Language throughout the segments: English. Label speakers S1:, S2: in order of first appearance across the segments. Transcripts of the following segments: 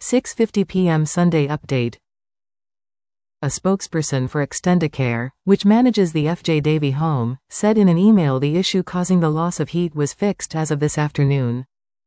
S1: 6:50 p.m. Sunday update. A spokesperson for Extendicare, which manages the FJ Davy home, said in an email the issue causing the loss of heat was fixed as of this afternoon.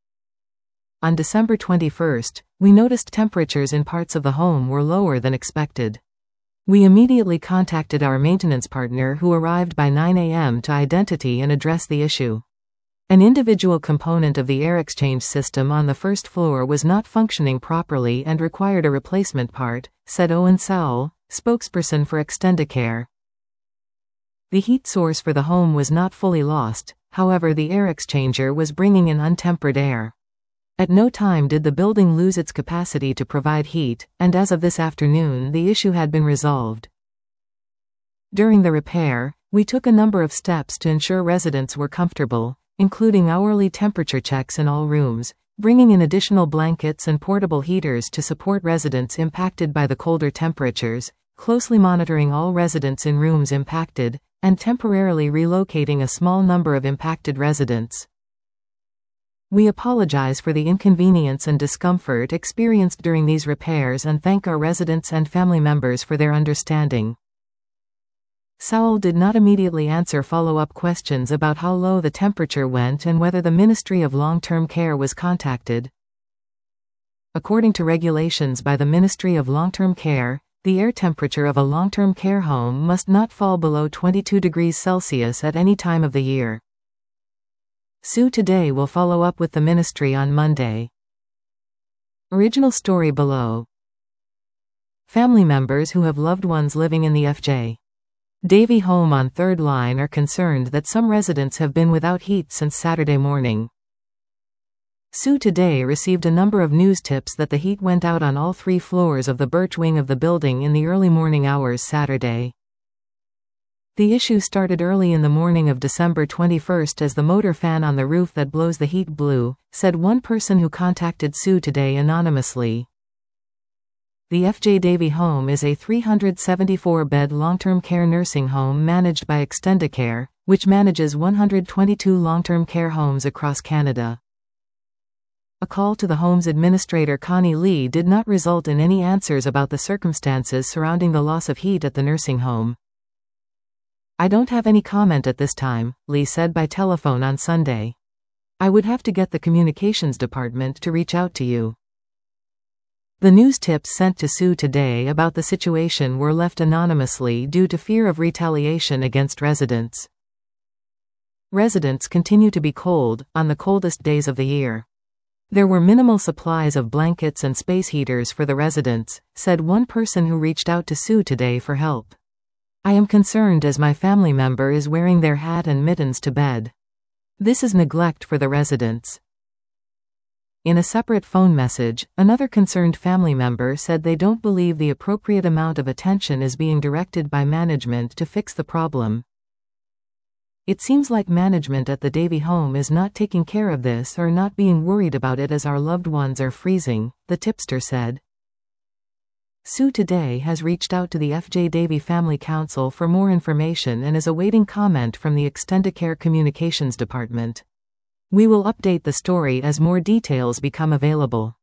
S1: On December 21st, we noticed temperatures in parts of the home were lower than expected. We immediately contacted our maintenance partner who arrived by 9 a.m. to identify and address the issue. An individual component of the air exchange system on the first floor was not functioning properly and required a replacement part, said Owen Sowell, spokesperson for Extendicare. The heat source for the home was not fully lost, however the air exchanger was bringing in untempered air. At no time did the building lose its capacity to provide heat, and as of this afternoon the issue had been resolved. During the repair, we took a number of steps to ensure residents were comfortable, including hourly temperature checks in all rooms, bringing in additional blankets and portable heaters to support residents impacted by the colder temperatures, closely monitoring all residents in rooms impacted, and temporarily relocating a small number of impacted residents. We apologize for the inconvenience and discomfort experienced during these repairs and thank our residents and family members for their understanding. Sowell did not immediately answer follow-up questions about how low the temperature went and whether the Ministry of Long-Term Care was contacted. According to regulations by the Ministry of Long-Term Care, the air temperature of a long-term care home must not fall below 22 degrees Celsius at any time of the year. Sue Today will follow up with the ministry on Monday. Original story below. Family members who have loved ones living in the FJ Davy home on Third Line are concerned that some residents have been without heat since Saturday morning. Sue Today received a number of news tips that the heat went out on all 3 floors of the Birch wing of the building in the early morning hours Saturday. The issue started early in the morning of December 21st as the motor fan on the roof that blows the heat blew, said one person who contacted Sue Today anonymously. The FJ Davy home is a 374-bed long-term care nursing home managed by Extendicare, which manages 122 long-term care homes across Canada. A call to the home's administrator Connie Lee did not result in any answers about the circumstances surrounding the loss of heat at the nursing home. "I don't have any comment at this time," Lee said by telephone on Sunday. "I would have to get the communications department to reach out to you." The news tips sent to Sue Today about the situation were left anonymously due to fear of retaliation against residents. Residents continue to be cold on the coldest days of the year. There were minimal supplies of blankets and space heaters for the residents, said one person who reached out to Sue Today for help. "I am concerned as my family member is wearing their hat and mittens to bed. This is neglect for the residents." In a separate phone message, another concerned family member said they don't believe the appropriate amount of attention is being directed by management to fix the problem. "It seems like management at the Davy home is not taking care of this or not being worried about it as our loved ones are freezing," the tipster said. Sue Today has reached out to the FJ Davy Family Council for more information and is awaiting comment from the Extendicare Communications Department. We will update the story as more details become available.